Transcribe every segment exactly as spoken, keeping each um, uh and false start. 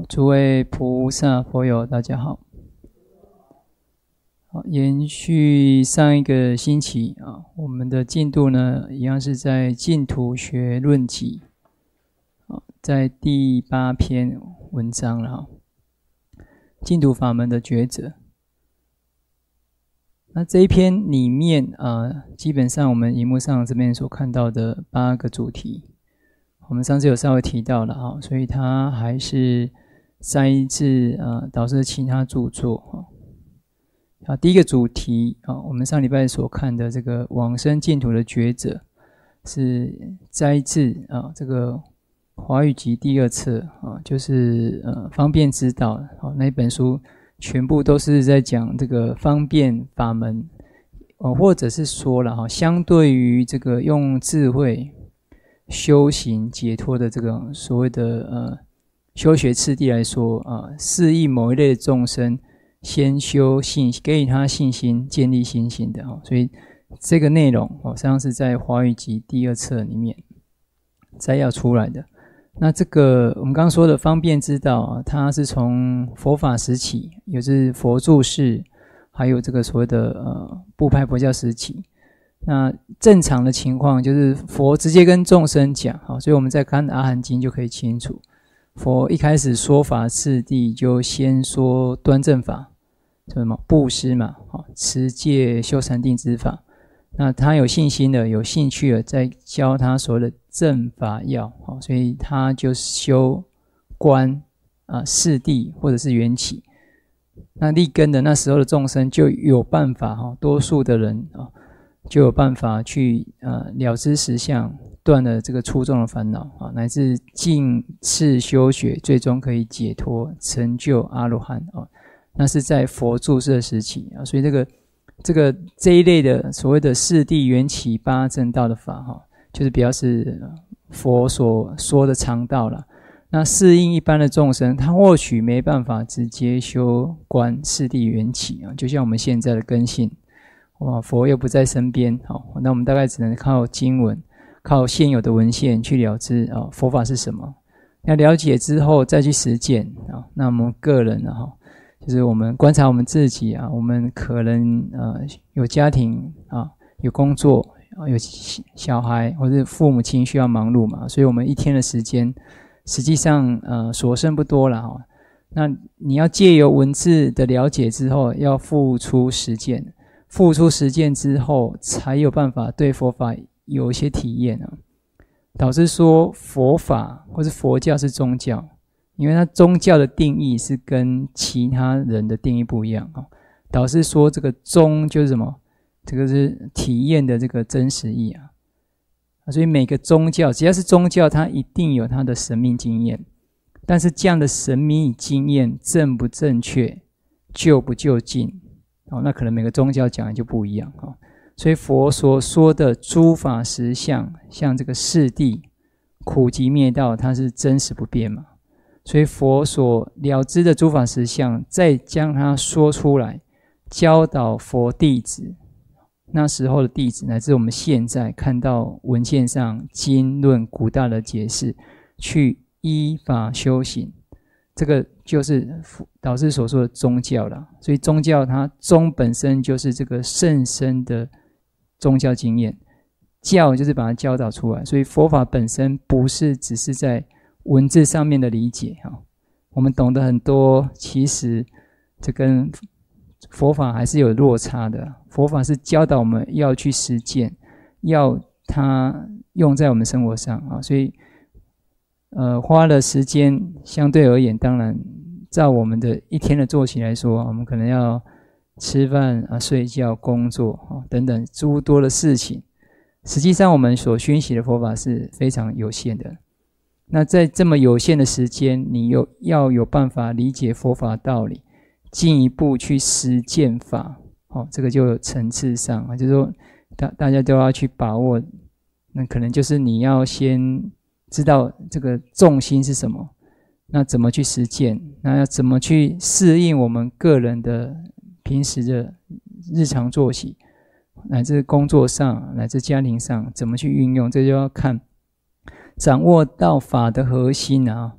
诸位菩萨佛友大家好。好，延续上一个星期啊，我们的进度呢一样是在净土学论集，在第八篇文章了，净土法门的抉择。那这一篇里面啊，基本上我们荧幕上这边所看到的八个主题，我们上次有稍微提到了哈，所以它还是摘自啊导师的其他著作哈。啊，第一个主题啊，我们上礼拜所看的这个往生净土的抉择，是摘自啊这个华语集第二册啊，就是呃方便之道啊那本书，全部都是在讲这个方便法门，哦，或者是说了哈，相对于这个用智慧修行解脱的这个所谓的呃修学次第来说啊，示意某一类的众生先修信，给予他信心，建立信心的哈，所以这个内容哦，实际上是在华语集第二册里面摘要出来的。那这个我们刚刚说的方便之道啊，它是从佛法时期，也就是佛住世，还有这个所谓的呃部派佛教时期。那正常的情况就是佛直接跟众生讲，好，所以我们在看阿含经就可以清楚，佛一开始说法次第就先说端正法，什么布施嘛，好，持戒修禅定之法。那他有信心的、有兴趣的，再教他所谓的正法要，好，所以他就修观啊、四谛或者是缘起。那立根的那时候的众生就有办法哈，多数的人啊就有办法去呃了知实相，断了这个粗重的烦恼啊，乃至尽次修学，最终可以解脱成就阿罗汉啊。那是在佛住世的时期啊，所以这个这个这一类的所谓的四谛缘起八正道的法哈，就是比较是佛所说的常道了。那适应一般的众生，他或许没办法直接修观四谛缘起啊，就像我们现在的根性，哇，佛又不在身边，好，那我们大概只能靠经文，靠现有的文献去了知啊佛法是什么。要了解之后再去实践啊，那我们个人啊哈。就是我们观察我们自己啊，我们可能呃有家庭啊，有工作啊，有小孩或者父母亲需要忙碌嘛，所以我们一天的时间实际上呃所剩不多了哈。那你要借由文字的了解之后，要付出实践，付出实践之后，才有办法对佛法有一些体验啊。导致说佛法或是佛教是宗教。因为它宗教的定义是跟其他人的定义不一样啊，导致说这个宗就是什么？这个是体验的这个真实义啊。所以每个宗教只要是宗教，它一定有它的神秘经验，但是这样的神秘经验正不正确、究不究竟哦，那可能每个宗教讲的就不一样啊。所以佛所说的诸法实相，像这个四谛、苦集灭道，它是真实不变嘛。所以佛所了知的诸法实相，再将它说出来，教导佛弟子，那时候的弟子，乃至我们现在看到文献上经论古大的解释，去依法修行，这个就是导师所说的宗教了。所以宗教它宗本身就是这个甚深的宗教经验，教就是把它教导出来。所以佛法本身不是只是在文字上面的理解哈，我们懂得很多，其实这跟佛法还是有落差的。佛法是教导我们要去实践，要它用在我们生活上啊，所以呃花了时间，相对而言，当然照我们的一天的作息来说，我们可能要吃饭啊、睡觉、工作啊等等诸多的事情。实际上，我们所熏习的佛法是非常有限的。那在这么有限的时间，你有要有办法理解佛法道理，进一步去实践法，哦，这个就有层次上啊，就是说大大家都要去把握，那可能就是你要先知道这个重心是什么，那怎么去实践，那要怎么去适应我们个人的平时的日常作息，乃至工作上，乃至家庭上，怎么去运用，这就要看。掌握到法的核心啊，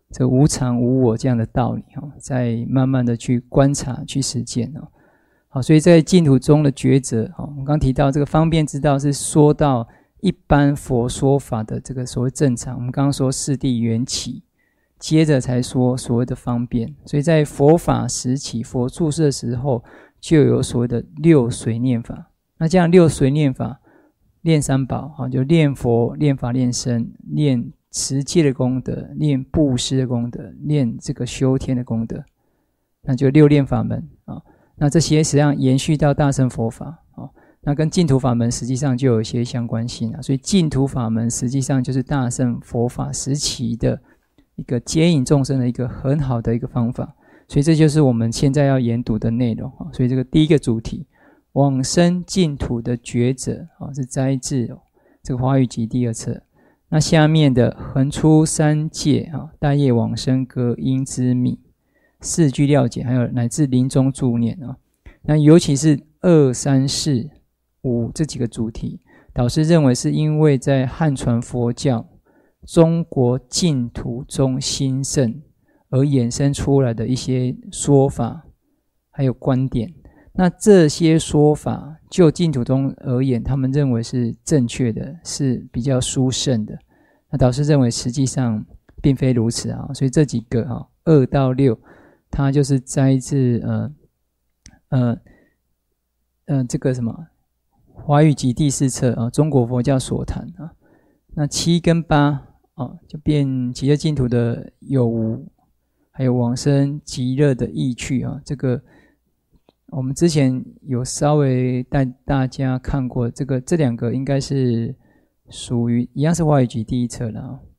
这个无常无我这样的道理哈，再慢慢的去观察去实践哦。好，所以在净土中的抉择，我们刚提到这个方便之道是说到一般佛说法的这个所谓正常，我们刚刚说四谛缘起，接着才说所谓的方便，所以在佛法时期，佛住世的时候，就有所谓的六随念法。那这样六随念法，练三宝，就练佛、练法、练身、练持戒的功德、练布施的功德、练这个修天的功德，那就六练法门啊。那这些实际上延续到大乘佛法啊，那跟净土法门实际上就有一些相关性啊。所以净土法门实际上就是大乘佛法时期的一个接引众生的一个很好的一个方法。所以这就是我们现在要研读的内容啊。所以这个第一个主题。往生净土的抉择是摘自这个《华语集》第二册。那下面的横出三界大业往生歌音之密四句料解，还有乃至临终助念啊，那尤其是二三四五这几个主题，导师认为是因为在汉传佛教中国净土中兴盛而衍生出来的一些说法还有观点。那这些说法就净土中而言，他们认为是正确的，是比较殊胜的。那导师认为实际上并非如此啊，所以这几个啊二到六，它就是摘自呃呃呃这个什么《华语集》第四册啊，中国佛教所谈啊。那七跟八啊，就变极乐净土的有无，还有往生极乐的意趣啊，这个。我们之前有稍微带大家看过这个，这两个应该是属于一样是华语集第一册的啊。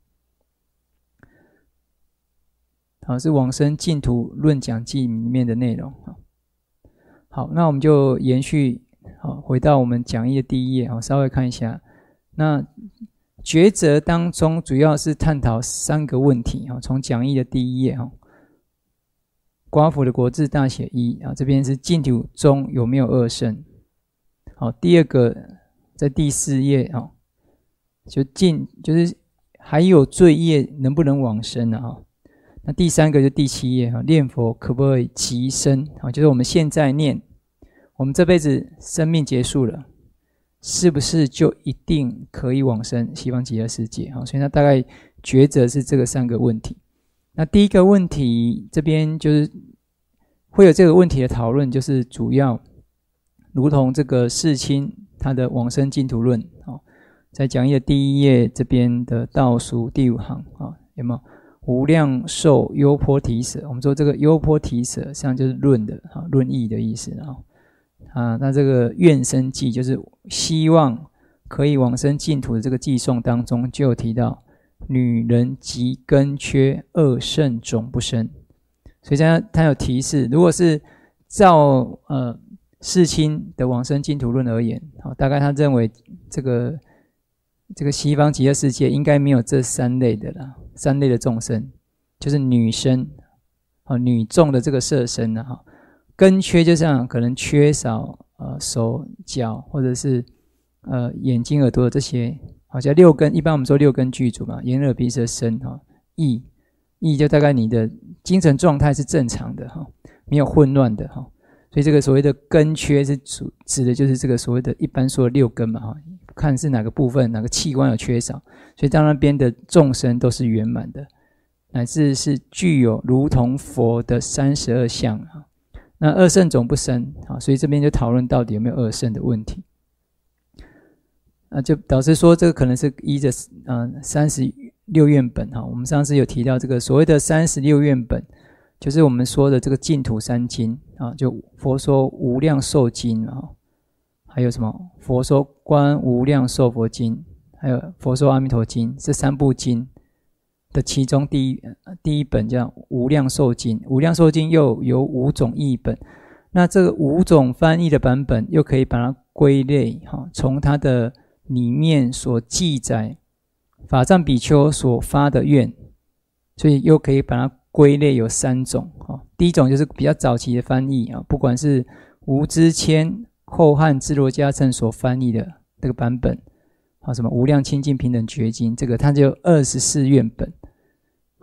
好，是往生净土论讲记里面的内容。好，那我们就延续，好，回到我们讲义的第一页，好，稍微看一下。那抉择当中主要是探讨三个问题，从讲义的第一页。瓜府的国字大写一啊，这边是净土中有没有二圣？好，第二个在第四页啊，就净就是还有罪业能不能往生啊？那第三个就第七页啊，念佛可不可以即生啊？就是我们现在念，我们这辈子生命结束了，是不是就一定可以往生西方极乐世界啊？所以它大概抉择是这个三个问题。那第一个问题，这边就是会有这个问题的讨论，就是主要如同这个世亲他的往生净土论，在讲义的第一页这边的倒数第五行，有没有无量寿优婆提舍？我们说这个优婆提舍实际上就是论的论义的意思啊。那这个愿生偈就是希望可以往生净土的这个偈颂当中就有提到。女人及根缺二圣总不生，所以他他有提示，如果是照呃世亲的往生净土论而言，好，大概他认为这个这个西方极乐世界应该没有这三类的啦，三类的众生，就是女生，好，女众的这个色身啊，哈，根缺就像可能缺少呃手脚或者是呃眼睛耳朵的这些。好像六根，一般我们说六根具足嘛，眼耳鼻舌身哈，意意就大概你的精神状态是正常的哈，没有混乱的哈，所以这个所谓的根缺是指指的就是这个所谓的一般说的六根嘛哈，看是哪个部分哪个器官有缺少，所以到那边的众生都是圆满的，乃至是具有如同佛的三十二相哈。那二圣总不生啊，所以这边就讨论到底有没有二圣的问题。啊，就导师说这个可能是依着呃三十六愿本哈，我们上次有提到这个所谓的三十六愿本，就是我们说的这个净土三经啊，就佛说无量寿经啊，还有什么佛说观无量寿佛经，还有佛说阿弥陀经，这三部经的其中第一第一本叫无量寿经，无量寿经又有五种译本，那这个五种翻译的版本又可以把它归类哈，从它的里面所记载法藏比丘所发的愿，所以又可以把它归类有三种。第一种就是比较早期的翻译，不管是吴之谦、后汉智罗迦谶所翻译的这个版本，什么无量清净平等觉经，这个它就有二十四愿本。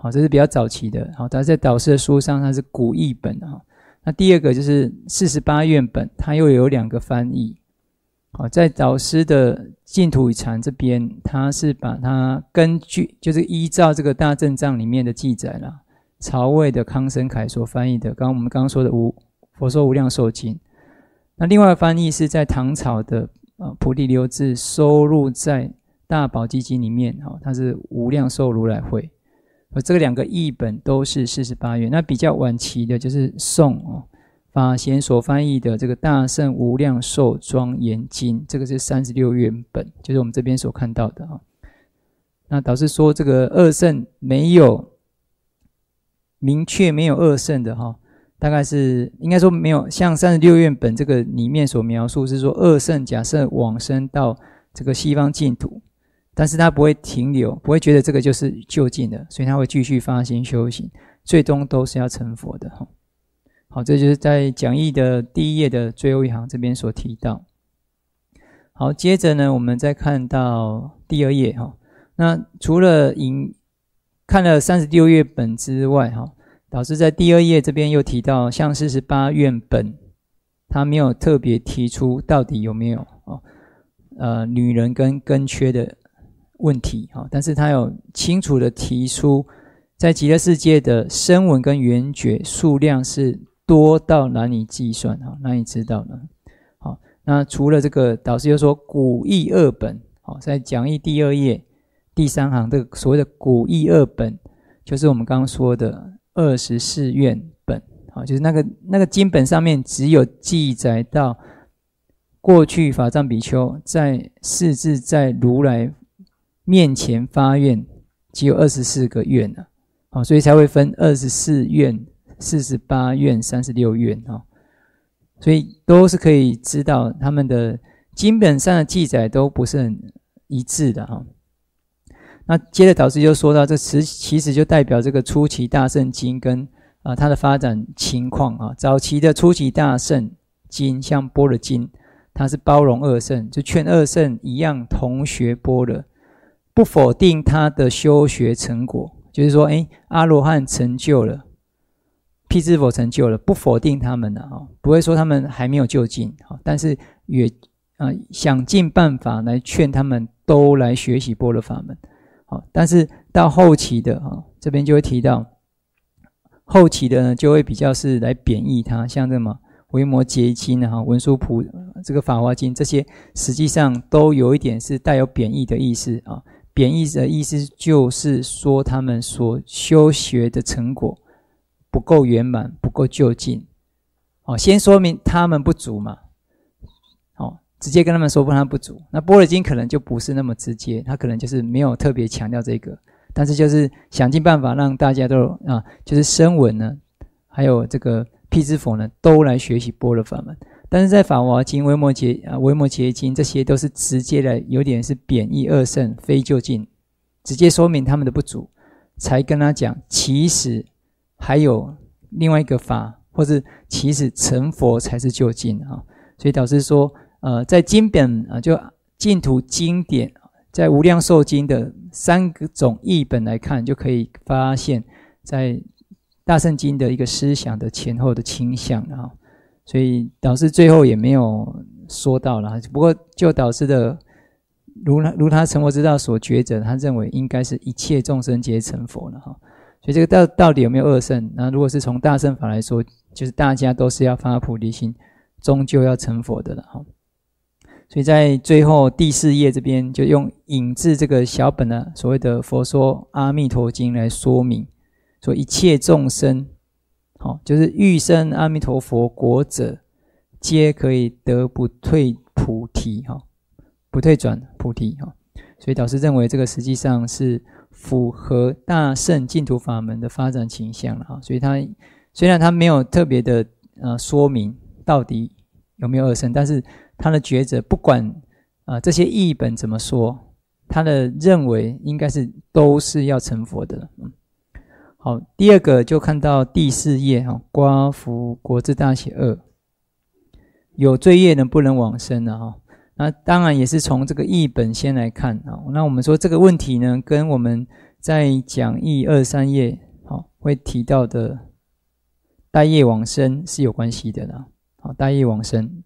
好，这是比较早期的。好，它在导师的书上它是古译本啊。那第二个就是四十八愿本，它又有两个翻译。好，在导师的净土与禅这边，他是把它根据就是依照这个大正藏里面的记载啦，曹魏的康生凯所翻译的，刚刚我们刚刚说的无佛说无量寿经。那另外的翻译是在唐朝的呃菩提流志收录在大宝积经里面，哦，它是无量寿如来会。而这两个译本都是四十八愿。那比较晚期的就是宋哦法贤所翻译的这个大圣无量寿庄严经，这个是三十六愿本，就是我们这边所看到的啊。那导师说这个二圣没有明确没有二圣的哈，大概是应该说没有像三十六愿本这个里面所描述是说二圣假设往生到这个西方净土，但是他不会停留，不会觉得这个就是就近的，所以他会继续发心修行，最终都是要成佛的哈。好，这就是在讲义的第一页的最后一行这边所提到。好，接着呢，我们再看到第二页哈。那除了引看了三十六愿本之外哈，导师在第二页这边又提到，像四十八愿本，他没有特别提出到底有没有哦，呃，女人跟根缺的问题哈，但是他有清楚的提出，在极乐世界的声闻跟缘觉数量是多到难以计算，难以知道呢。好，那除了这个，导师又说古义二本，好，在讲义第二页第三行，这个所谓的古义二本，就是我们刚刚说的二十四愿本，好，就是那个那个经本上面只有记载到过去法藏比丘在世至在如来面前发愿，只有二十四个愿啊，好，所以才会分二十四愿。四十八愿、三十六愿，所以都是可以知道他们的经本上的记载都不是很一致的。那接着导师就说到，这其实就代表这个初期大乘经跟、呃、它的发展情况啊。早期的初期大乘经，像般若经，它是包容二乘，就劝二乘一样同学般若，不否定他的修学成果，就是说，哎，阿罗汉成就了。辟支佛成就了，不否定他们的，不会说他们还没有就近，但是也、呃、想尽办法来劝他们都来学习般若法门。但是到后期的这边就会提到，后期的呢就会比较是来贬义他，像这么维摩诘经啊、文殊菩这个法华经，这些实际上都有一点是带有贬义的意思啊。贬义的意思就是说他们所修学的成果不够圆满，不够就近，哦，先说明他们不足嘛，哦，直接跟他们说他们不足。那般若经可能就不是那么直接，他可能就是没有特别强调这个，但是就是想尽办法让大家都啊，就是声闻呢，还有这个辟支佛呢，都来学习般若法门。但是在法华经、维摩诘啊、维摩诘经，这些都是直接的，有点是贬义二乘，非就近，直接说明他们的不足，才跟他讲，其实还有另外一个法，或是其实成佛才是就近啊。所以导师说，呃，在经本啊，就净土经典，在无量寿经的三种译本来看，就可以发现，在大乘经的一个思想的前后的倾向啊。所以导师最后也没有说到了，不过就导师的如如他成佛之道所觉者，他认为应该是一切众生皆成佛了哈。所以这个到到底有没有二乘？那如果是从大乘法来说，就是大家都是要发菩提心，终究要成佛的了哈。所以在最后第四页这边，就用引自这个小本的所谓的《佛说阿弥陀经》来说明，说一切众生，好，就是欲生阿弥陀佛国者，皆可以得不退菩提哈，不退转菩提哈。所以导师认为这个实际上是符合大乘净土法门的发展倾向了哈，所以他虽然他没有特别的呃说明到底有没有二乘，但是他的觉者不管呃这些译本怎么说，他的认为应该是都是要成佛的。嗯，好，第二个就看到第四页哈，刮福国字大写二，有罪业能不能往生呢哈？那当然也是从这个译本先来看啊。那我们说这个问题呢，跟我们在讲义二十三页好会提到的带业往生是有关系的啦。好，带业往生。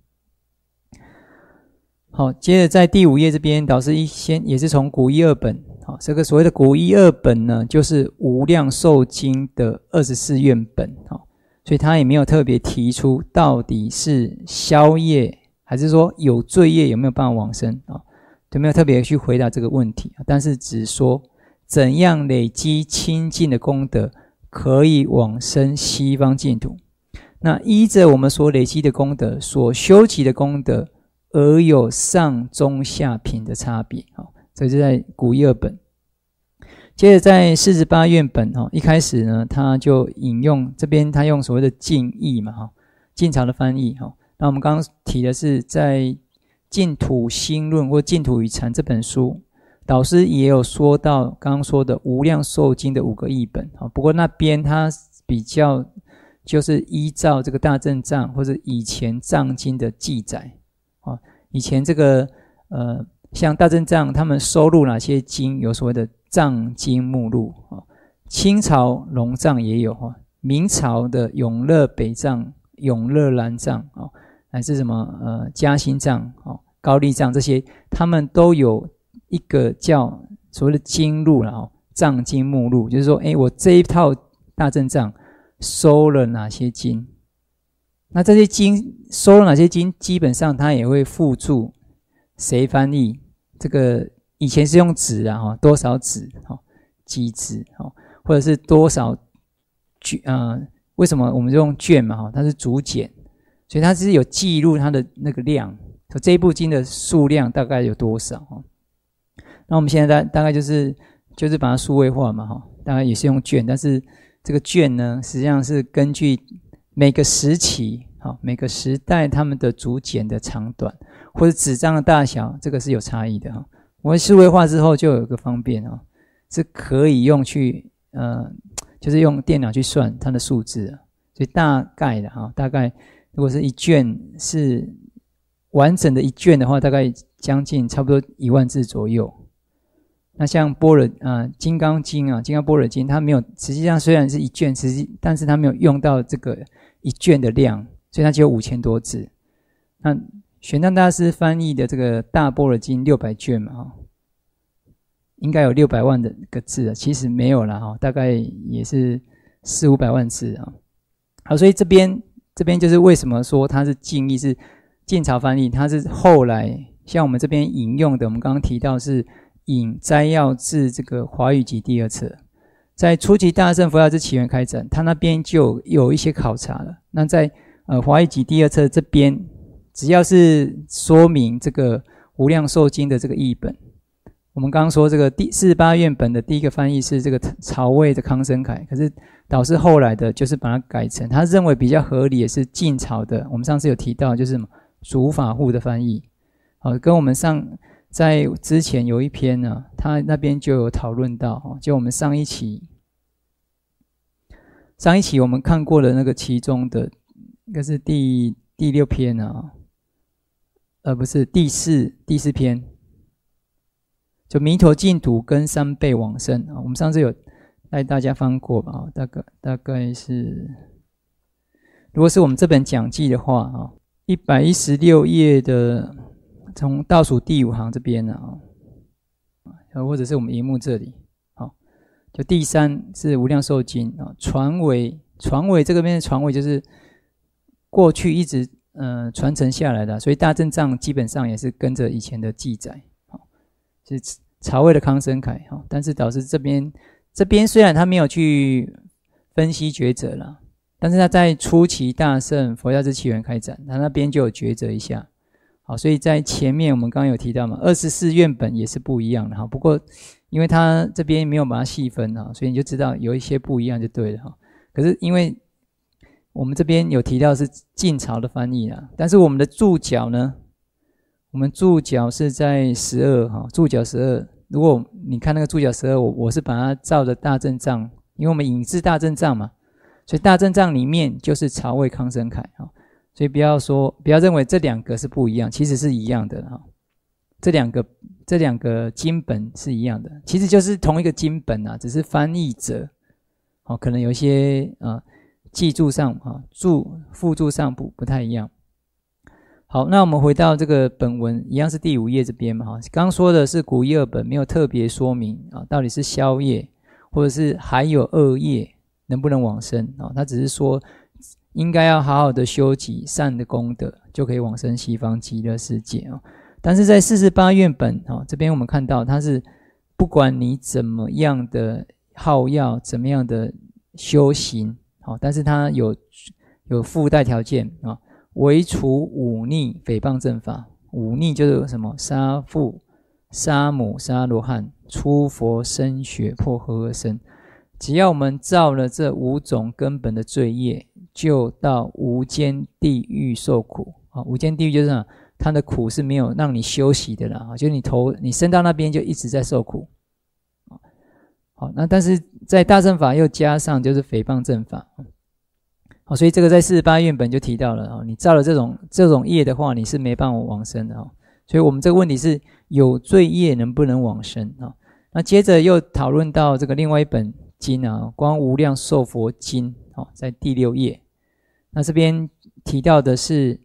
好，接着在第五页这边，导师一先也是从古一二本，好，这个所谓的古一二本呢，就是无量寿经的二十四愿本，好，所以他也没有特别提出到底是消业还是说有罪业有没有办法往生啊，就没有特别去回答这个问题，但是只说怎样累积清净的功德，可以往生西方净土。那依着我们所累积的功德，所修集的功德，而有上中下品的差别，好，这就在古一二本。接着在四十八愿本，一开始呢，他就引用这边他用所谓的净义嘛，晋朝的翻译。那我们刚刚提的是在净土心论或净土与禅这本书，导师也有说到刚刚说的无量寿经的五个译本，不过那边他比较就是依照这个大正藏或者以前藏经的记载，以前这个呃，像大正藏他们收录哪些经，有所谓的藏经目录，清朝龙藏也有，明朝的永乐北藏、永乐南藏，还是什么呃嘉兴藏、高丽藏，这些他们都有一个叫所谓的经录啦，藏经目录，就是说，哎，我这一套大正藏收了哪些经？那这些经收了哪些经，基本上它也会附注谁翻译。这个以前是用纸啊，多少纸，几纸，或者是多少卷，呃，为什么我们用卷嘛？它是竹简，所以它是有记录它的那个量，这一部经的数量大概有多少？那我们现在大大概就是就是把它数位化嘛，大概也是用卷，但是这个卷呢，实际上是根据每个时期，每个时代他们的竹简的长短，或者纸张的大小，这个是有差异的。我们数位化之后就有一个方便，是可以用去呃，就是用电脑去算它的数字，所以大概的哈，大概如果是一卷是完整的一卷的话，大概将近差不多一万字左右。那像般若啊、呃，金刚经啊，金刚般若经，它没有，实际上虽然是一卷，实际但是它没有用到这个一卷的量，所以它只有五千多字。那玄奘大师翻译的这个大般若经六百卷嘛，应该有六百万的个字，其实没有啦，哈，大概也是四五百万字啊。好，所以这边这边就是为什么说它是净译，是晋朝翻译，它是后来像我们这边引用的，我们刚刚提到是。引摘要自这个华语集第二册，在初期大乘佛教之起源开展，他那边就有一些考察了。那在呃华语集第二册这边，只要是说明这个无量寿经的这个译本，我们刚刚说这个第四十八愿本的第一个翻译是这个曹魏的康生凯，可是导师后来的就是把它改成他认为比较合理，也是晋朝的。我们上次有提到就是什么竺法护的翻译，好，跟我们上。在之前有一篇呢、啊，他那边就有讨论到，就我们上一期，上一期我们看过的那个其中的，应该是第第六篇啊，呃，不是第四第四篇，就弥陀净土跟三倍往生啊，我们上次有带大家翻过吧，大概大概是，如果是我们这本讲记的话啊，一百一十六页的。从倒数第五行这边呢、啊，或者是我们荧幕这里，好，就第三是无量寿经啊，传为传为这个边的传为就是过去一直呃传承下来的，所以大正藏基本上也是跟着以前的记载，好，是曹魏的康生凯，好，但是导师这边这边虽然他没有去分析抉择了，但是他在初期大乘佛教之起源开展，他那边就有抉择一下。好，所以在前面我们刚刚有提到嘛，二十四愿本也是不一样的哈。不过因为他这边没有把它细分哈，所以你就知道有一些不一样就对了哈。可是因为我们这边有提到是晋朝的翻译啦，但是我们的注脚呢，我们注脚是在十二哈，注脚十二。如果你看那个注脚十二，我我是把它照着大正藏，因为我们引自大正藏嘛，所以大正藏里面就是曹魏康生凯哈。所以不要说，不要认为这两个是不一样，其实是一样的哈。 这两个这两个经本是一样的，其实就是同一个经本啊，只是翻译者哦，可能有一些啊记注上啊注附注上不不太一样。好，那我们回到这个本文，一样是第五页这边嘛哈。刚刚说的是古一二本，没有特别说明啊，到底是消业或者是还有恶业能不能往生啊？他只是说应该要好好的修集善的功德，就可以往生西方极乐世界啊。但是在四十八愿本啊这边我们看到，它是不管你怎么样的好药，怎么样的修行啊，但是它有有附带条件啊。唯除忤逆诽谤正法，忤逆就是什么？杀父、杀母、杀罗汉、出佛身血破和合身。只要我们造了这五种根本的罪业，就到无间地狱受苦啊！无间地狱就是什么？它的苦是没有让你休息的啦，就是你头你升到那边就一直在受苦。好，那但是在大乘法又加上就是诽谤正法。好，所以这个在四十八愿本就提到了啊，你造了这种这种业的话，你是没办法往生的啊。所以我们这个问题是有罪业能不能往生啊？那接着又讨论到这个另外一本经啊，《观无量寿佛经》啊，在第六页。那这边提到的是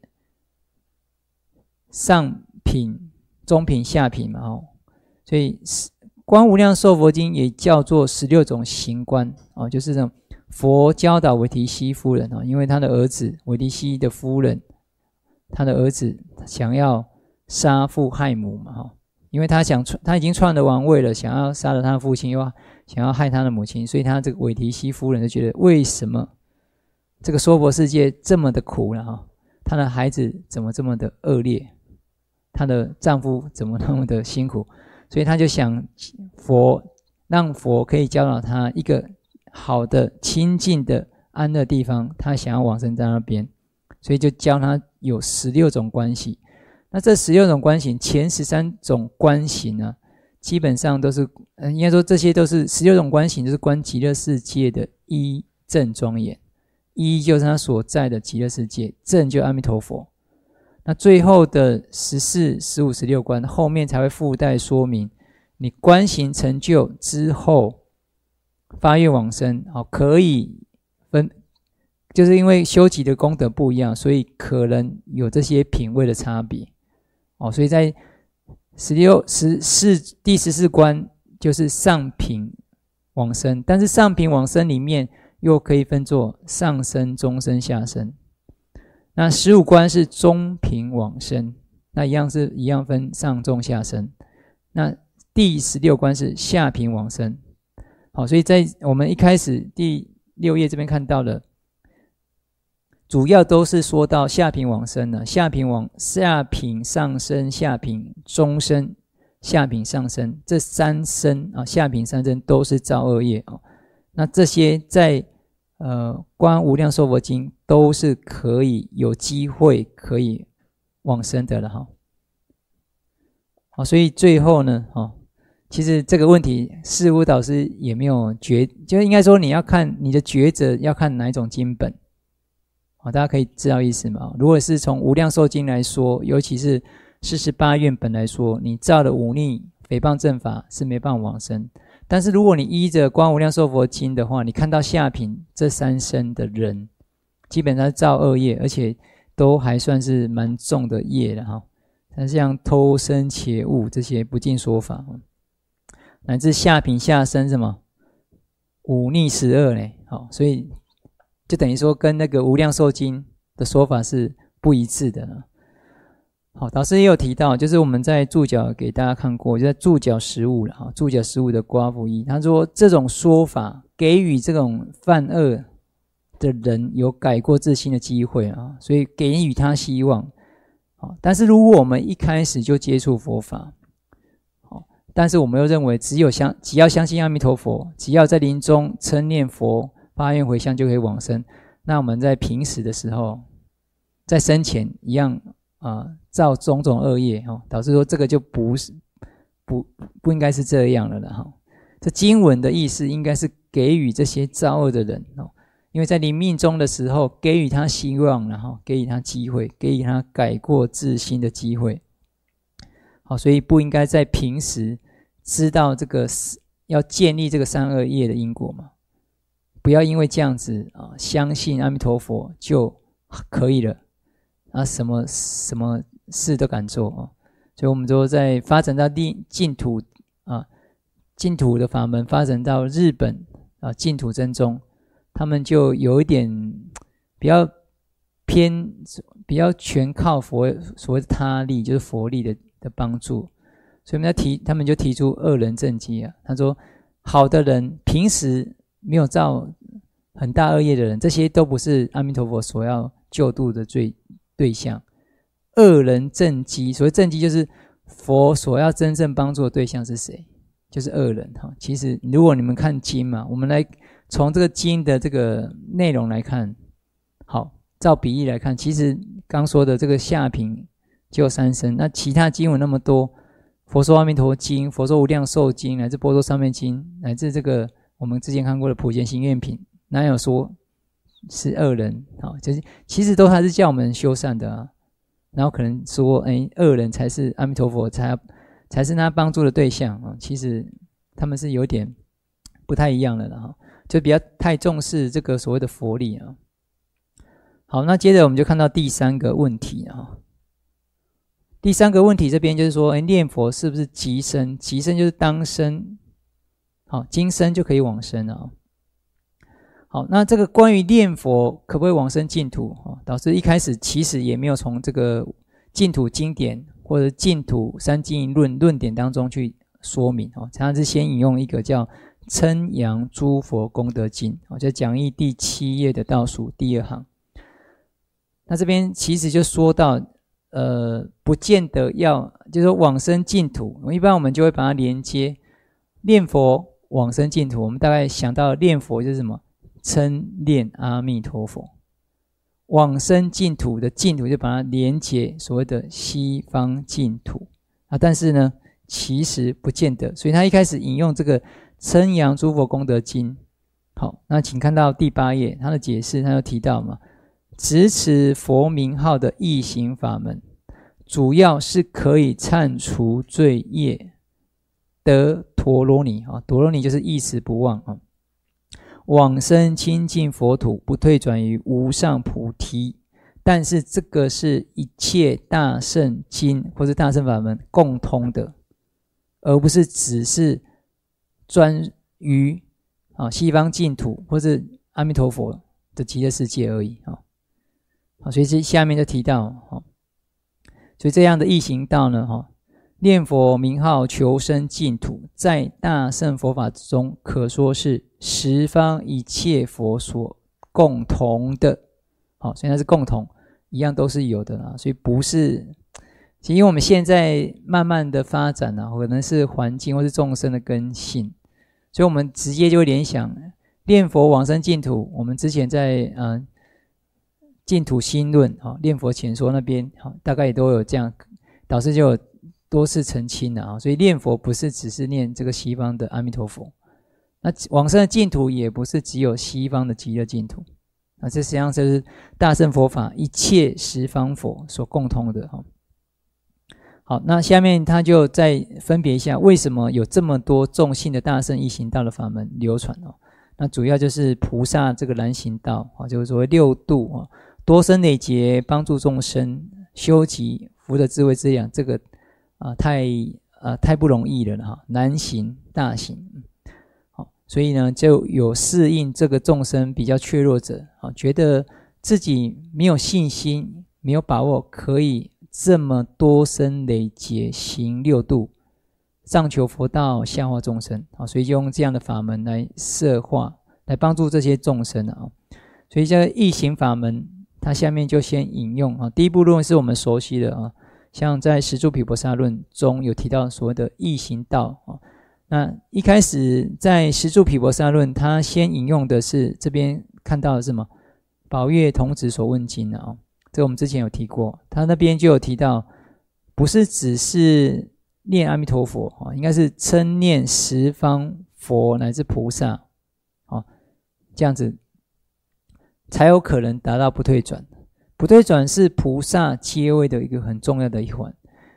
上品、中品、下品嘛哦，所以《观无量寿佛经》也叫做十六种行观啊，就是这种。佛教导韦提希夫人因为他的儿子韦提希的夫人，他的儿子想要杀父害母嘛，因为他想他已经篡了王位了，想要杀了他的父亲，又要想要害他的母亲，所以他这个韦提希夫人就觉得为什么这个娑婆世界这么的苦了，他的孩子怎么这么的恶劣，他的丈夫怎么那么的辛苦，所以他就想佛让佛可以教导他一个好的清净的安乐地方，他想要往生在那边，所以就教他有十六种观行。那这十六种观行，前十三种观行呢，基本上都是，呃，应该说这些都是十六种观行，就是观极乐世界的一正庄严，一就是他所在的极乐世界，正就阿弥陀佛。那最后的十四、十五、十六观后面才会附带说明，你观行成就之后。发愿往生，好，可以分，就是因为修集的功德不一样，所以可能有这些品位的差别，哦，所以在十六、十四第十四关就是上品往生，但是上品往生里面又可以分作上生、中生、下生。那十五关是中品往生，那一样是一样分上、中、下生。那第十六关是下品往生。好，所以在我们一开始第六页这边看到的，主要都是说到下品往生呢，下品往下品上生、下品中生、下品上生，这三生啊，下品三生都是造恶业啊。那这些在呃《观无量寿佛经》都是可以有机会可以往生的了哈。好，所以最后呢，哈。其实这个问题，事务导师也没有抉，就应该说你要看你的抉择要看哪一种经本，好，大家可以知道意思吗？如果是从无量寿经来说，尤其是四十八愿本来说，你造的忤逆诽谤正法是没办法往生。但是如果你依着观无量寿佛经的话，你看到下品这三生的人，基本上是造恶业，而且都还算是蛮重的业了哈。但是像偷生窃物这些不尽说法。乃至下品下生什么忤逆十恶呢？好，所以就等于说跟那个无量寿经的说法是不一致的了。好，导师也有提到，就是我们在注脚给大家看过，就在注脚十五了哈，注脚十五的刮符一，他说这种说法给予这种犯恶的人有改过自新的机会啊，所以给予他希望。好，但是如果我们一开始就接触佛法，但是我们又认为只有相只要相信阿弥陀佛，只要在临终称念佛发愿回向就可以往生，那我们在平时的时候在生前一样啊、呃，造种种恶业哦，导致说这个就不是不不应该是这样了了哈。这经文的意思应该是给予这些造恶的人哦，因为在临命终的时候给予他希望，然后给予他机会，给予他改过自新的机会。 好，所以不应该在平时知道这个要建立这个三恶业的因果嘛，不要因为这样子啊，相信阿弥陀佛就可以了啊，什么什么事都敢做啊。所以我们说在发展到净土啊，净土的法门发展到日本啊，净土真宗，他们就有一点比较偏，比较全靠佛所谓的他力，就是佛力的的帮助。所以我们在提，他们就提出二人正机啊。他说，好的人平时没有造很大恶业的人，这些都不是阿弥陀佛所要救度的对对象。二人正机，所谓正机就是佛所要真正帮助的对象是谁？就是二人哈。其实如果你们看经嘛，我们来从这个经的这个内容来看，好，照比例来看，其实刚说的这个下品就三身，那其他经文那么多，佛说阿弥陀经、佛说无量寿经，乃至般若三昧经，乃至这个我们之前看过的普贤行愿品，哪有说是二人？好，就是其实都还是叫我们修善的啊。然后可能说，哎，二人才是阿弥陀佛才才是他帮助的对象啊。其实他们是有点不太一样的了哈，就比较太重视这个所谓的佛力啊。好，那接着我们就看到第三个问题啊。第三个问题这边就是说，哎，念佛是不是即生？即生就是当生，好，今生就可以往生啊。好，那这个关于念佛可不可以往生净土？导师一开始其实也没有从这个净土经典或者净土三经论论点当中去说明哦，他是先引用一个叫《称扬诸佛功德经》哦，就讲义第七页的倒数第二行。那这边其实就说到，呃，不见得要就是说往生净土，一般我们就会把它连接念佛往生净土。我们大概想到念佛就是什么？称念阿弥陀佛，往生净土的净土就把它连结所谓的西方净土啊，但是呢，其实不见得，所以他一开始引用这个称扬诸佛功德经。好，那请看到第八页，他的解释，他有提到嘛，执持佛名号的易行法门，主要是可以忏除罪业，得陀罗尼啊，陀罗尼就是一时不忘啊。往生清净佛土，不退转于无上菩提。但是这个是一切大乘经或是大乘法门共通的，而不是只是专于啊西方净土或是阿弥陀佛的极乐世界而已啊。好，所以这下面就提到，哈，所以这样的易行道呢，哈。念佛名号求生净土，在大乘佛法之中，可说是十方一切佛所共同的。好，所以它是共同，一样都是有的啦。所以不是，因为我们现在慢慢的发展啊，可能是环境或是众生的根性，所以我们直接就会联想念佛往生净土。我们之前在嗯、呃、净土心论啊，念佛前说那边，好，大概也都有这样，导师就有多次澄清了啊，所以念佛不是只是念这个西方的阿弥陀佛，那往生的净土也不是只有西方的极乐净土啊，这实际上就是大乘佛法一切十方佛所共通的哈。好，那下面他就再分别一下，为什么有这么多众信的大乘易行道的法门流传哦？那主要就是菩萨这个难行道啊，就是所谓六度啊，多生累劫帮助众生修集福德智慧之养，这个。啊，太呃太不容易了哈，难行大行，好，所以呢，就有适应这个众生比较怯弱者啊，觉得自己没有信心，没有把握可以这么多生累劫行六度，上求佛道，下化众生啊，所以就用这样的法门来摄化，来帮助这些众生啊。所以这个易行法门，它下面就先引用啊，第一部论是我们熟悉的啊。像在十住毗婆沙论中有提到所谓的易行道啊，那一开始在十住毗婆沙论，他先引用的是这边看到的是什么？宝月童子所问经啊，这个我们之前有提过，他那边就有提到，不是只是念阿弥陀佛啊，应该是称念十方佛乃至菩萨啊，这样子才有可能达到不退转。不退转是菩萨阶位的一个很重要的一环。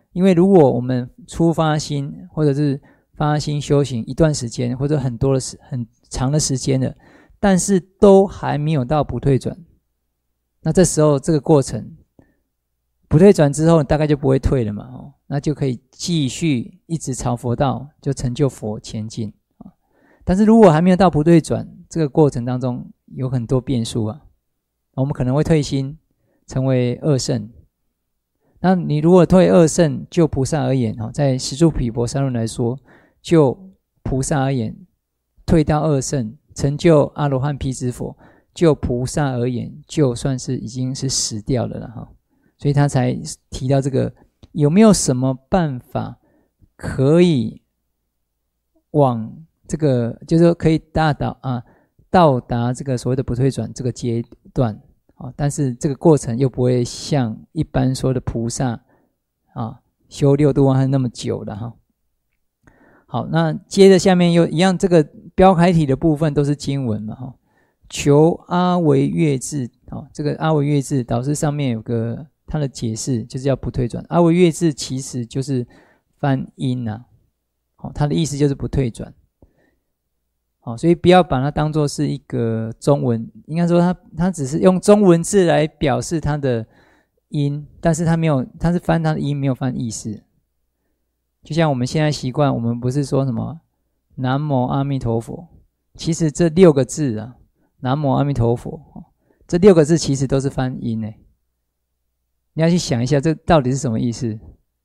因为如果我们初发心，或者是发心修行一段时间，或者很多的时很长的时间了，但是都还没有到不退转，那这时候这个过程不退转之后大概就不会退了嘛，哦，那就可以继续一直朝佛道就成就佛前进。但是如果还没有到不退转，这个过程当中有很多变数啊，我们可能会退心成为二圣。那你如果退二圣，就菩萨而言，在十住毗婆沙论来说，就菩萨而言，退到二圣成就阿罗汉辟支佛，就菩萨而言，就算是已经是死掉了了哈。所以他才提到这个，有没有什么办法可以往这个，就是说可以大到啊到达这个所谓的不退转这个阶段啊，但是这个过程又不会像一般说的菩萨啊修六度万恨那么久了哈。好，那接着下面又一样，这个标楷体的部分都是经文嘛哈。求阿维月智，哦，这个阿维月智导师上面有个他的解释，就是叫不退转。阿维月智其实就是翻音啊，哦，他的意思就是不退转。好，所以不要把它当作是一个中文，应该说它它只是用中文字来表示它的音，但是它没有，它是翻它的音，没有翻意思。就像我们现在习惯，我们不是说什么南无阿弥陀佛，其实这六个字啊，南无阿弥陀佛，这六个字其实都是翻音诶。你要去想一下，这到底是什么意思？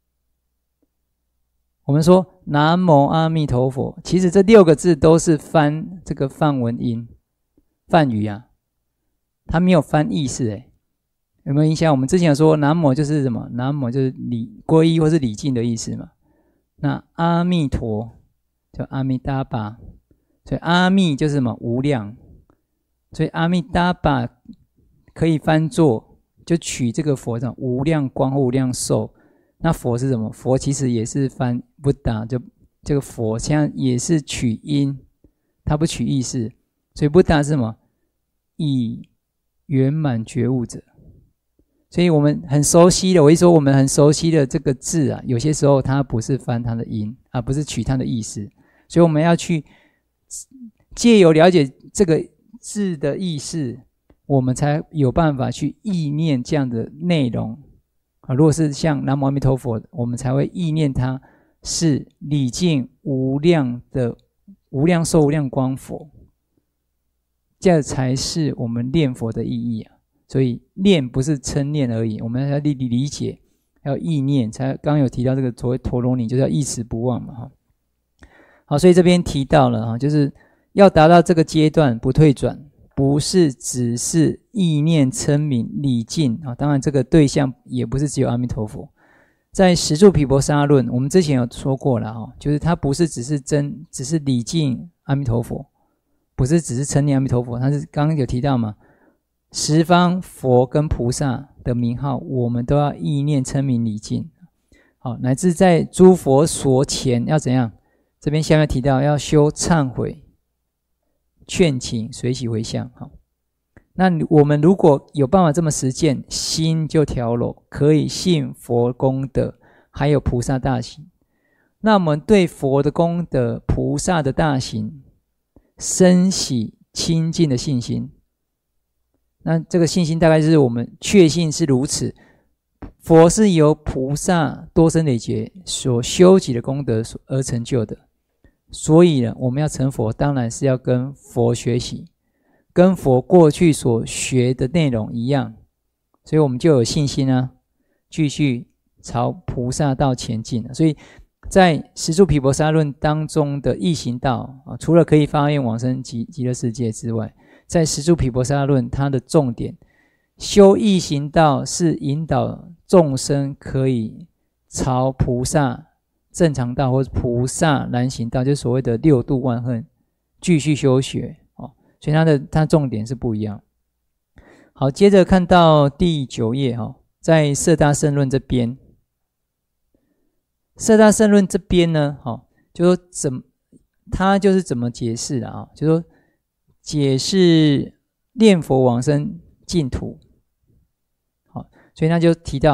我们说南无阿弥陀佛，其实这六个字都是翻这个梵文音，梵语啊，它没有翻意思诶。有没有印象？我们之前有说南无就是什么？南无就是礼皈依或是礼敬的意思嘛。那阿弥陀叫阿弥达巴，所以阿弥就是什么？无量。所以阿弥达巴可以翻作，就取这个佛的无量光或无量寿。那佛是什么？佛其实也是翻 Buddha， 就这个佛现在也是取音，它不取意识。所以 Buddha 是什么？以圆满觉悟者。所以我们很熟悉的，我一说我们很熟悉的这个字啊，有些时候它不是翻它的音，而不是取它的意思。所以我们要去借由了解这个字的意思，我们才有办法去意念这样的内容啊。如果是像南无阿弥陀佛，我们才会意念它是礼敬无量的无量寿无量光佛，这才是我们念佛的意义啊。所以念不是称念而已，我们要理理解，要意念，才刚刚有提到这个所谓陀罗尼，就是要一时不忘嘛哈。好，所以这边提到了哈，就是要达到这个阶段不退转，不是只是意念称名礼敬啊，当然这个对象也不是只有阿弥陀佛。在十住毗婆沙论，我们之前有说过了哈，就是它不是只是真只是礼敬阿弥陀佛，不是只是称念阿弥陀佛，它是刚刚有提到嘛。十方佛跟菩萨的名号，我们都要意念称名礼敬。好，乃至在诸佛所前要怎样？这边下面提到要修忏悔、劝请、随喜回向。好，那我们如果有办法这么实践，心就调柔，可以信佛功德，还有菩萨大行。那我们对佛的功德、菩萨的大行，生喜亲近的信心。那这个信心大概是我们确信是如此，佛是由菩萨多生累劫所修集的功德而成就的，所以呢，我们要成佛，当然是要跟佛学习，跟佛过去所学的内容一样，所以我们就有信心啊，继续朝菩萨道前进了。所以在十住毗婆沙论当中的易行道啊，除了可以发愿往生极极乐世界之外，在十住毗婆沙论，它的重点修易行道是引导众生可以朝菩萨正常道或菩萨难行道，就是所谓的六度万恨继续修学哦。所以它的它的重点是不一样。好，接着看到第九页哈，在摄大圣论这边，摄大圣论这边呢，好，就说怎他就是怎么解释的啊？就说。解释念佛往生净土，好，所以他就提到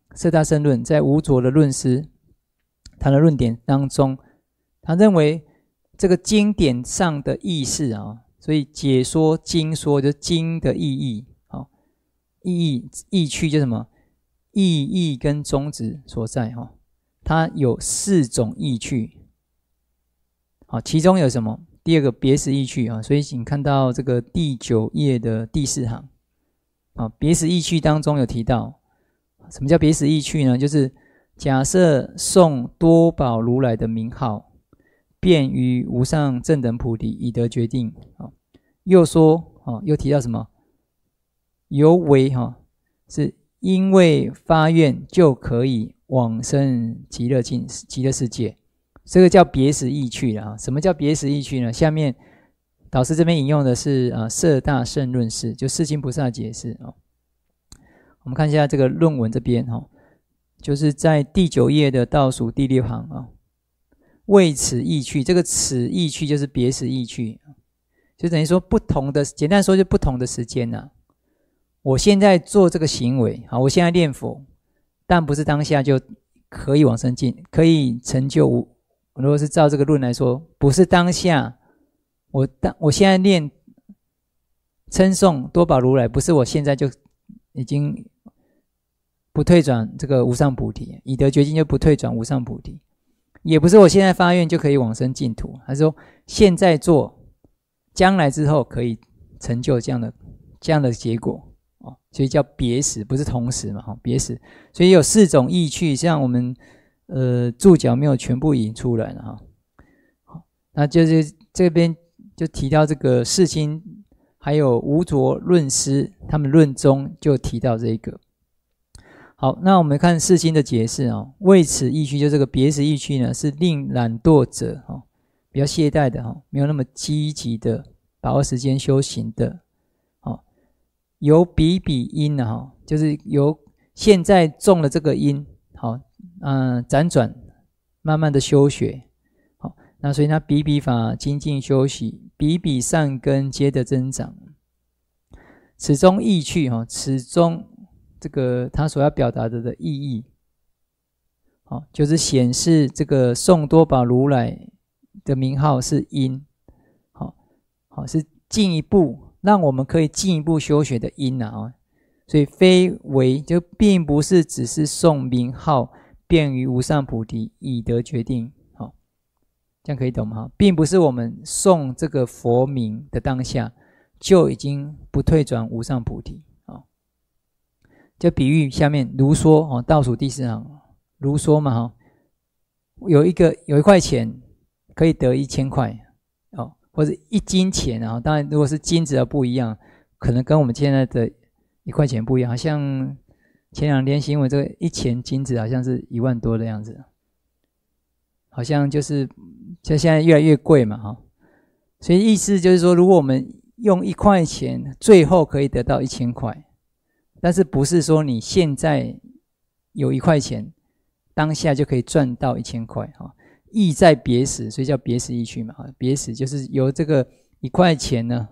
色大圣论在无着的论师他的论点当中，他认为这个经典上的意思啊，所以解说经说就是经的意义，好，意义意趣就是什么？意义跟宗旨所在哈，它有四种意趣，好，其中有什么？第二个别实意趣啊，所以请看到这个第九页的第四行啊，别实意趣当中有提到，什么叫别实意趣呢？就是假设诵多宝如来的名号，便于无上正等菩提以得决定啊。又说啊，又提到什么？犹为哈，是因为发愿就可以往生极乐境极乐世界，这个叫别实意趣了啊。什么叫别实意趣呢？下面导师这边引用的是啊色大圣论释，就世亲菩萨解释啊。我们看一下这个论文这边哈，就是在第九页的倒数第六行啊。为此意趣，这个此意趣就是别实意趣，就等于说不同的，简单说就不同的时间啊。我现在做这个行为，好，我现在念佛，但不是当下就可以往生境，可以成就无。如果是照这个论来说，不是当下，我当我现在念称颂多宝如来，不是我现在就已经不退转这个无上菩提，以得决定就不退转无上菩提，也不是我现在发愿就可以往生净土，还是说现在做，将来之后可以成就这样的这样的结果。哦，所以叫别实，不是同时嘛，哈，别实，所以有四种意趣，像我们呃注脚没有全部引出来了哈。好，那就是这边就提到这个世亲还有无着论师，他们论中就提到这个。好，那我们看世亲的解释哦，为此意趣，就这个别实意趣呢，是令懒惰者哈，比较懈怠的哈，没有那么积极的把握时间修行的。由比比因啊，就是由现在种了这个因，好，嗯，辗转慢慢的修学，好，那所以他比比法精进修习，比比善根皆得增长。此中意趣哈，此中这个他所要表达的的意义，好，就是显示这个诵多宝如来的名号是因，好，好是进一步。让我们可以进一步修学的因啊，所以非为就并不是只是诵名号便于无上菩提以得决定，好，这样可以懂吗？并不是我们诵这个佛名的当下就已经不退转无上菩提，好，就比喻下面如说哦，倒数第四行如说嘛哈，有一个有一块钱可以得一千块，哦。或者一金钱啊，当然如果是金子的不一样，可能跟我们现在的一块钱不一样。好像前两天新闻，这个一钱金子好像是一万多的样子，好像就是就现在越来越贵嘛，哈。所以意思就是说，如果我们用一块钱，最后可以得到一千块，但是不是说你现在有一块钱，当下就可以赚到一千块哈。意在别实，所以叫别实意趣嘛。别实就是由这个一块钱呢，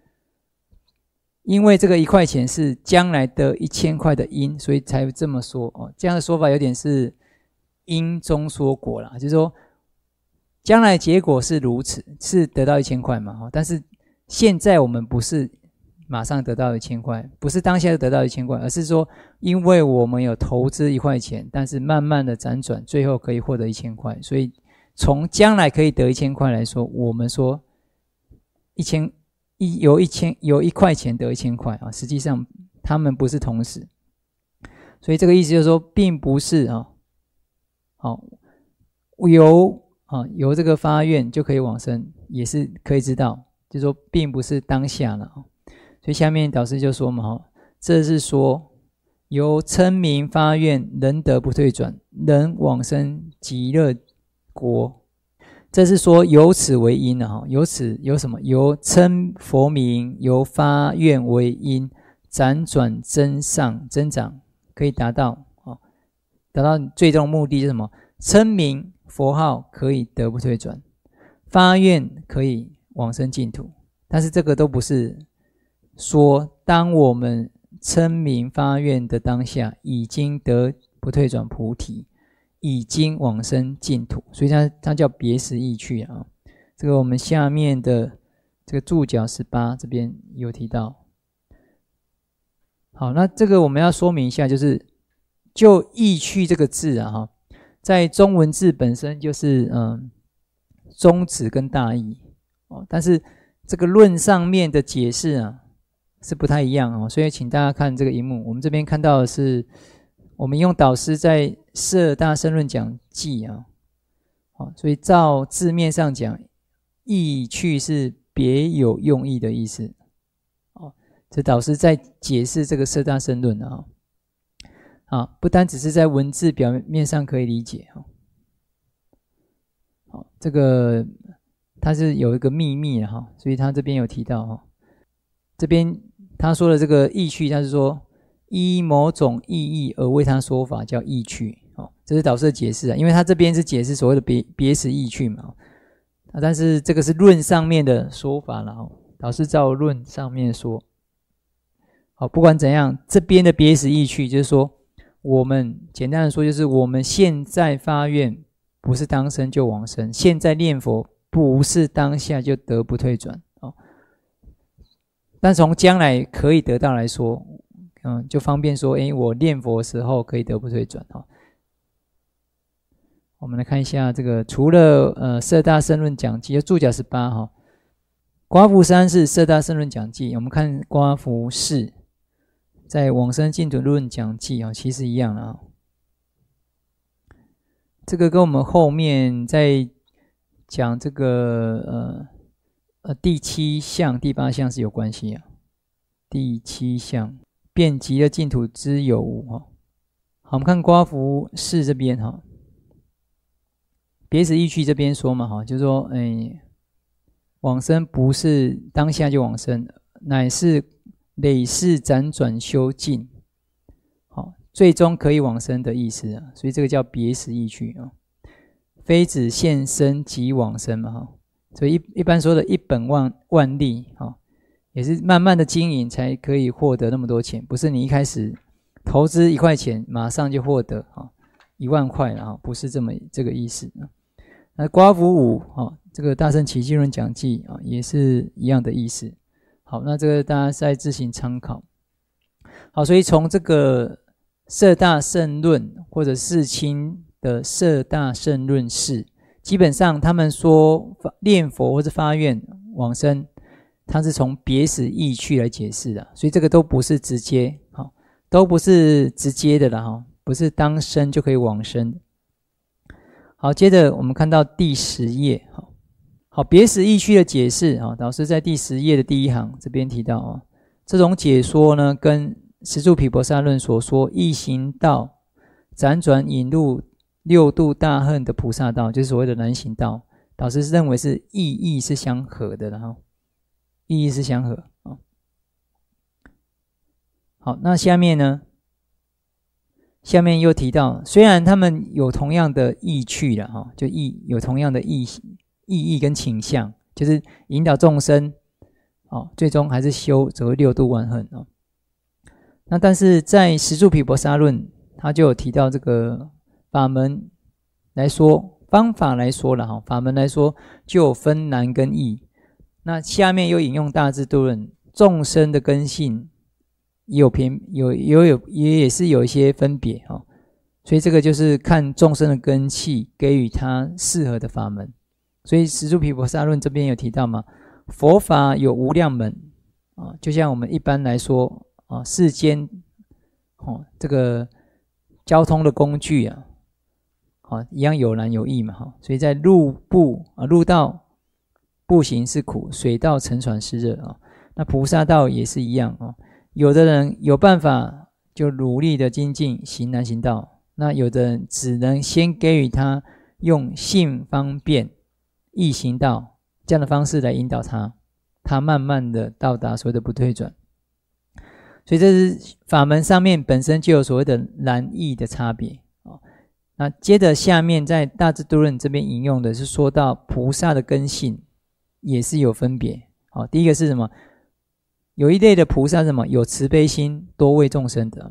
因为这个一块钱是将来得一千块的因，所以才这么说哦。这样的说法有点是因中说果啦，就是说将来结果是如此，是得到一千块嘛。但是现在我们不是马上得到一千块，不是当下就得到一千块，而是说因为我们有投资一块钱，但是慢慢的辗转，最后可以获得一千块，所以。从将来可以得一千块来说，我们说一千一由一千由一块钱得一千块啊，实际上他们不是同时，所以这个意思就是说，并不是啊，好由啊由这个发愿就可以往生，也是可以知道，就是说并不是当下了啊。所以下面导师就说嘛，哈，这是说由称名发愿，能得不退转，能往生极乐国，这是说由此为因啊，由此有什么？由称佛名，由发愿为因，辗转增上增长，可以达到啊，达到最终目的是什么？称名佛号可以得不退转，发愿可以往生净土。但是这个都不是说，当我们称名发愿的当下，已经得不退转菩提，已经往生净土，所以它它叫别时意趣啊。这个我们下面的这个注脚十八这边有提到。好，那这个我们要说明一下，就是就意趣这个字啊，哈，在中文字本身就是嗯宗旨跟大义哦，但是这个论上面的解释啊是不太一样哦，所以请大家看这个荧幕，我们这边看到的是我们用导师在《摄大乘论讲记》啊，好，所以照字面上讲，意趣是别有用意的意思哦。这导师在解释这个《摄大乘论》啊，啊，不单只是在文字表面上可以理解哈，好，这个它是有一个秘密的哈，所以他这边有提到哈，这边他说的这个意趣，他是说依某种意义而为他说法，叫意趣。哦，这是导师的解释啊，因为他这边是解释所谓的别别时意趣嘛，啊，但是这个是论上面的说法了哈，导师照论上面说。好，不管怎样，这边的别时意趣就是说，我们简单的说，就是我们现在发愿不是当生就往生，现在念佛不是当下就得不退转哦。但从将来可以得到来说，嗯，就方便说，诶，我念佛的时候可以得不退转哈。我们来看一下这个，除了呃《摄大乘论讲记》注脚十八哈，刮福三是《摄大乘论讲记》，我们看刮福四在《往生净土论讲记》啊，其实一样啊。这个跟我们后面在讲这个呃呃第七项、第八项是有关系啊。第七项，遍极乐净土之有无哈。好，我们看刮福四这边哈。别时意趣这边说嘛，哈，就是说，哎，往生不是当下就往生，乃是累世辗转修尽，好，最终可以往生的意思啊，所以这个叫别时意趣啊，非指现生即往生嘛，哈，所以一一般说的一本万万利，哈，也是慢慢的经营才可以获得那么多钱，不是你一开始投资一块钱马上就获得啊一万块了，不是这么这个意思啊。那刮福五啊，这个大乘起信论讲记啊，也是一样的意思。好，那这个大家再自行参考。好，所以从这个摄大乘论或者世亲的摄大乘论释，基本上他们说念佛或者发愿往生，它是从别时意趣来解释的，所以这个都不是直接，好，都不是直接的啦，哈，不是当生就可以往生的。好，接着我们看到第十页，好，好，别时意趣的解释啊，导师在第十页的第一行这边提到啊，这种解说呢，跟十住毗婆沙论所说一行道辗转引入六度大恨的菩萨道，就是所谓的难行道，导师认为是意义是相合的，然后意义是相合啊。好，那下面呢？下面又提到，虽然他们有同样的意趣了哈，就意有同样的意意义跟倾向，就是引导众生，哦，最终还是修则六度万恨哦。那但是在十住毗婆沙论，他就有提到这个法门来说，方法来说了哈，法门来说就有分难跟易。那下面又引用大智度论，众生的根性。也有偏有有有也也是有一些分别哈、哦，所以这个就是看众生的根器，给予他适合的法门。所以十住毗婆沙论这边有提到嘛，佛法有无量门啊，就像我们一般来说啊，世间哦这个交通的工具啊，啊一样有难有易嘛哈，所以在路步啊路道步行是苦，水道乘船是热啊，那菩萨道也是一样啊。有的人有办法就努力的精进行难行道，那有的人只能先给予他用性方便易行道这样的方式来引导他，他慢慢的到达所谓的不退转。所以这是法门上面本身就有所谓的难易的差别。那接着下面在大智度论这边引用的是说到菩萨的根性也是有分别。好，第一个是什么？有一类的菩萨是什么？有慈悲心，多为众生的。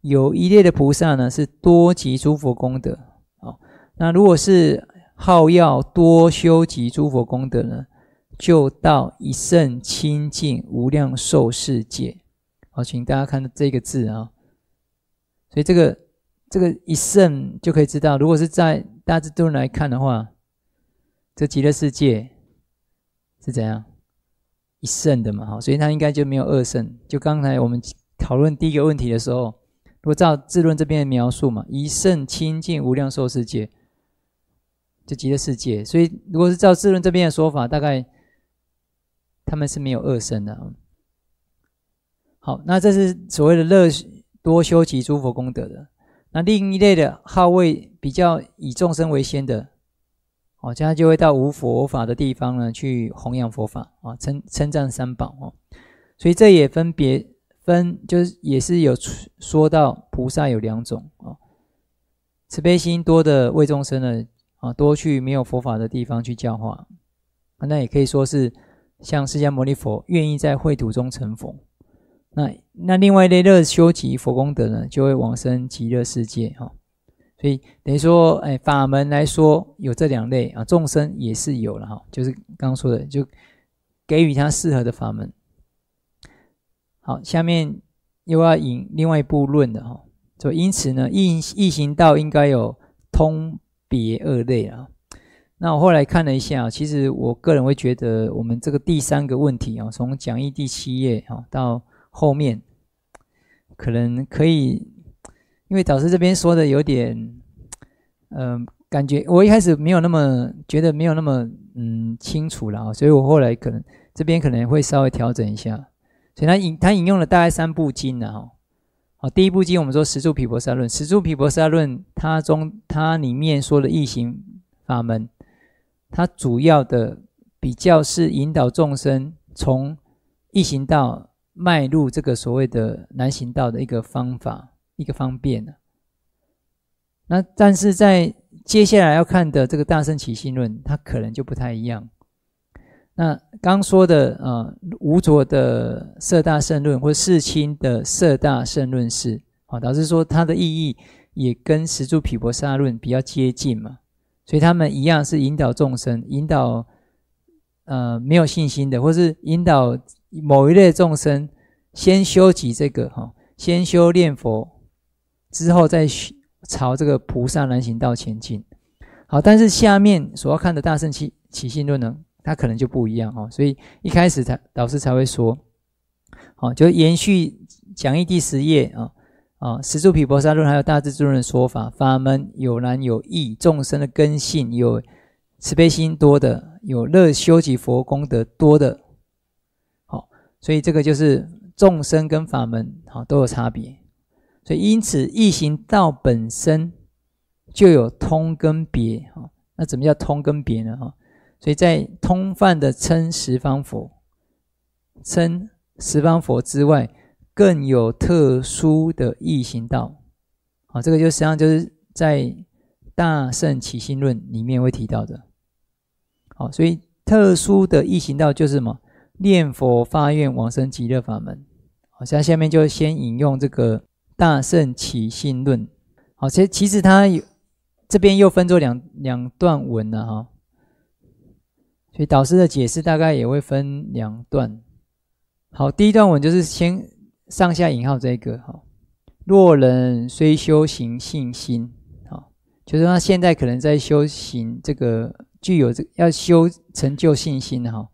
有一类的菩萨呢是多集诸佛功德，好，那如果是好要多修集诸佛功德呢，就到一圣清净无量寿世界。好，请大家看这个字啊，所以这个这个一圣就可以知道，如果是在大智度论来看的话，这极乐世界是怎样一圣的嘛？好，所以它应该就没有二圣。就刚才我们讨论第一个问题的时候，如果照智论这边的描述嘛，一圣清净无量寿世界，就极乐世界。所以如果是照智论这边的说法，大概他们是没有二圣的。好，那这是所谓的乐多修集诸佛功德的。那另一类的好为比较以众生为先的，哦，这样就会到无佛法的地方呢，去弘扬佛法啊，称称赞三宝哦。所以这也分别分，就是也是有说到菩萨有两种啊，慈悲心多的为众生呢啊，多去没有佛法的地方去教化，啊，那也可以说是像释迦牟尼佛愿意在秽土中成佛。那那另外一类乐修集佛功德呢，就会往生极乐世界哈、哦。所以等于说，哎，法门来说有这两类啊，众生也是有了哈、哦，就是刚刚说的，就给予他适合的法门。好，下面又要引另外一部论的哈、哦，就因此呢，易易行道应该有通别二类啊。那我后来看了一下，其实我个人会觉得，我们这个第三个问题啊，从讲义第七页啊到后面可能可以，因为导师这边说的有点，嗯、呃，感觉我一开始没有那么觉得没有那么嗯清楚了，所以我后来可能这边可能会稍微调整一下。所以他引他引用了大概三部经呢，哈，好，第一部经我们说十住毗婆沙论，十住毗婆沙论它中它里面说的易行法门，它主要的比较是引导众生从易行道迈入这个所谓的难行道的一个方法，一个方便。那但是在接下来要看的这个大乘起信论，它可能就不太一样。那刚说的呃无着的摄大乘论或世亲的摄大乘论是，好，导致说它的意义也跟十住毗婆沙论比较接近嘛，所以他们一样是引导众生，引导呃没有信心的，或是引导某一类众生先修集这个哈，先修炼佛，之后再朝这个菩萨难行道前进。好，但是下面所要看的大乘起起信论呢，它可能就不一样哈，所以一开始才导师才会说，好，就延续讲义第十页啊啊，十住毗婆沙论还有大智度论的说法，法门有难有易，众生的根性有慈悲心多的，有乐修集佛功德多的。所以这个就是众生跟法门好都有差别，所以因此易行道本身就有通跟别。那怎么叫通跟别呢？所以在通泛的称十方佛，称十方佛之外，更有特殊的易行道。好，这个就实际上就是在大乘起信论里面会提到的。好，所以特殊的易行道就是什么？念佛发愿往生极乐法门。好，现在下面就先引用这个大乘起信论。好，其实其实它有这边又分作两两段文了哈，所以导师的解释大概也会分两段。好，第一段文就是先上下引号这个哈，若人虽修行信心，好，就是他现在可能在修行这个具有这个要修成就信心哈。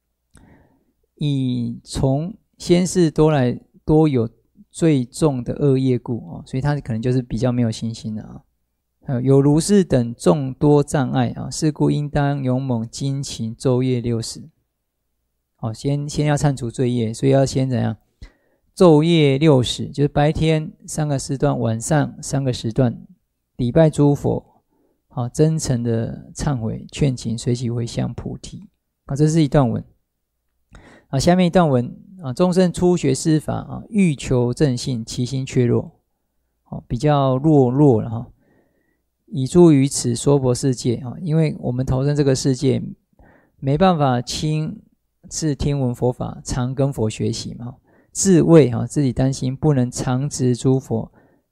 以从先世多来多有最重的恶业故、哦、所以他可能就是比较没有信心的啊。还有有如是等众多障碍啊，是故应当勇猛精勤昼夜六时。好，先先要忏除罪业，所以要先怎样？昼夜六时，就是白天三个时段，晚上三个时段，礼拜诸佛，好，真诚的忏悔劝请，随喜回向菩提。好，这是一段文。啊，下面一段文啊，众生初学施法啊，欲求正信，其心却弱，哦，比较弱弱了哈。以诸于此娑婆世界啊，因为我们投身这个世界，没办法亲自听闻佛法，常跟佛学习嘛，自畏哈自己担心不能常值诸佛，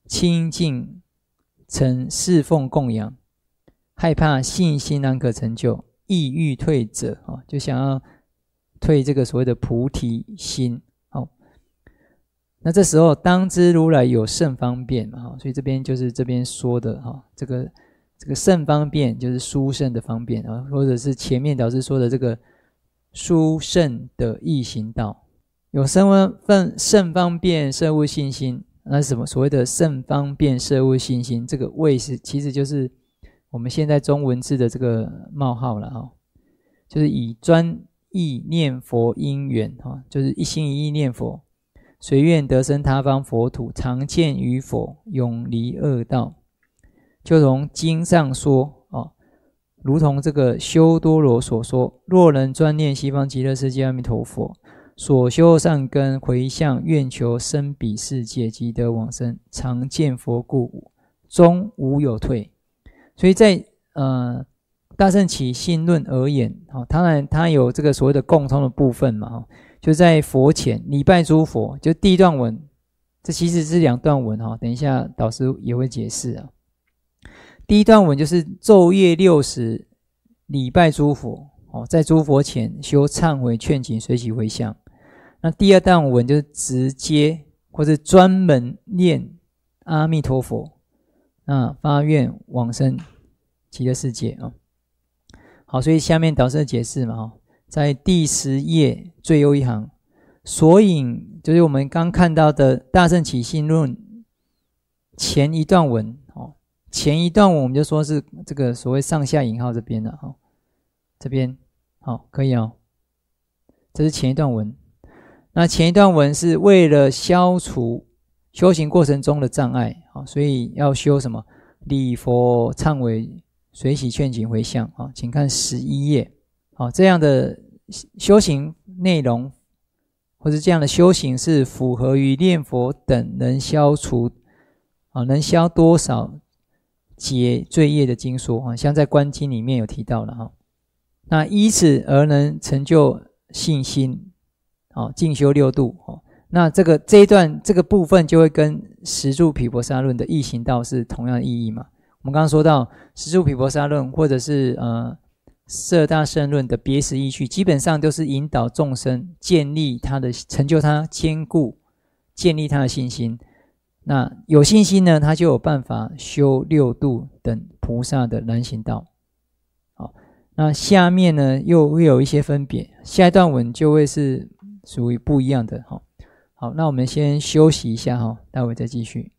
清净曾侍奉供养，害怕信心难可成就，意欲退者，哦，就想要退这个所谓的菩提心。哦，那这时候当知如来有甚方便嘛，所以这边就是这边说的，哦，这个这个甚方便就是殊胜的方便，啊，或者是前面导师说的这个殊胜的易行道。有甚方便摄物信心，那什么所谓的甚方便摄物信心，这个谓是其实就是我们现在中文字的这个冒号了，哦，就是以专意念佛因缘，哦，就是一心一意念佛，随愿得生他方佛土，常见于佛，永离恶道。就从经上说，哦，如同这个修多罗所说，若能专念西方极乐世界阿弥陀佛，所修善根回向愿求生彼世界，即得往生，常见佛故，终无有退。所以在呃大乘起信论而言，哦，当然它有这个所谓的共通的部分嘛，哦，就在佛前礼拜诸佛，就第一段文，这其实是两段文，哦，等一下导师也会解释啊。第一段文就是昼夜六时礼拜诸佛，哦，在诸佛前修忏悔劝请随喜回向。那第二段文就是直接或者专门念阿弥陀佛，那发愿往生极乐世界，哦，好，所以下面导师的解释嘛，哦，在第十页最后一行，索引就是我们刚看到的大乘起信论前一段文，哦，前一段文我们就说是这个所谓上下引号这边了，哦，这边好，可以哦，这是前一段文。那前一段文是为了消除修行过程中的障碍，所以要修什么礼佛忏悔随喜劝请回向，请看十一页。这样的修行内容或者这样的修行是符合于念佛等能消除能消多少解罪业的经说，像在观经里面有提到了。那依此而能成就信心，哦，进修六度，哦，那这个这一段这个部分就会跟十住毗婆沙论的易行道是同样的意义嘛？我们刚刚说到十住毗婆沙论或者是呃摄大乘论的别实义趣，基本上都是引导众生建立他的成就他坚固建立他的信心。那有信心呢，他就有办法修六度等菩萨的难行道。好，那下面呢又会有一些分别，下一段文就会是属于不一样的。好，好，那我们先休息一下，待会再继续。